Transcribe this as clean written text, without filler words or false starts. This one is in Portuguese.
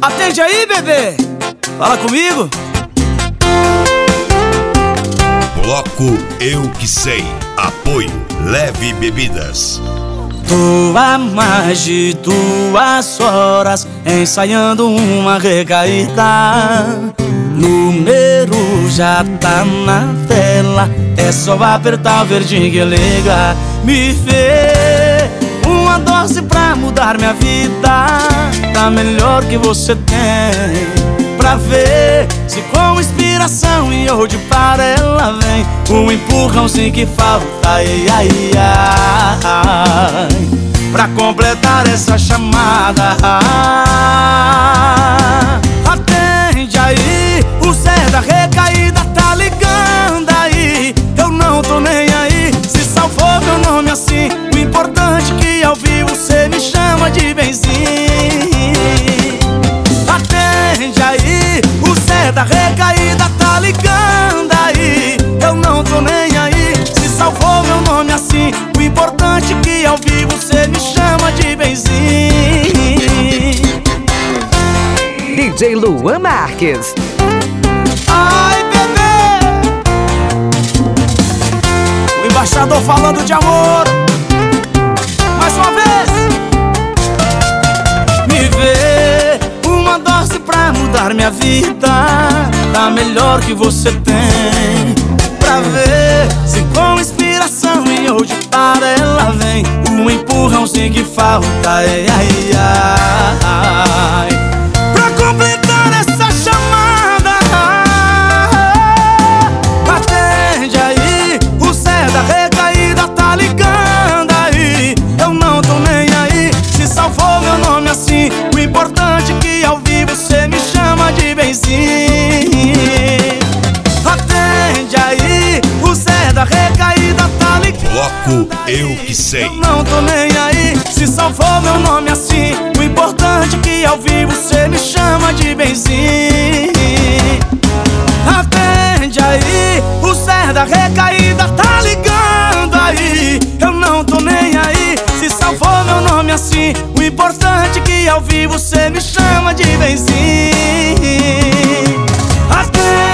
Atende aí, bebê. Fala comigo. Bloco Eu Que Sei. Apoio Leve Bebidas. Tô há mais de 2 horas ensaiando uma recaída. Número já tá na tela, é só apertar o verdinho que liga. Me vê uma dose pra mudar minha vida, tá melhor que você tem. Pra ver se com inspiração e hoje para ela vem um empurrãozinho que falta, ai, ai, ai, pra completar essa chamada. Atende aí, o Zé da recaída tá ligando aí. Eu não tô nem aí, se salvou meu nome assim. O importante é que ao vivo cê me chama de benzinho. Atende aí, o Zé da recaída tá ligando aí. Eu não tô nem aí, se salvou meu nome assim. O importante é que ao vivo cê me chama de benzinho. DJ Luan Marques. Ai, bebê, o embaixador falando de amor. Mais uma vez. Me vê uma dose pra mudar minha vida, tá melhor que você tem. Pra ver se com inspiração e hoje para ela vem um empurrãozinho que falta, ai, ai, ai, pra completar essa chamada. Atende aí, o Zé da recaída tá ligando aí. Eu não tô nem aí, se salvou meu nome assim. O importante é que ao vivo cê me chama de benzinho. Atende aí, o Zé da recaída tá ligando. Bloco Eu Que Sei. Eu não tô nem aí, se salvou meu nome assim. O importante é que ao vivo cê me chama de benzinho. Atende aí, o Zé da recaída tá ligando aí. Eu não tô nem aí, se salvou meu nome assim. O importante é que ao vivo cê me chama de benzinho. Atende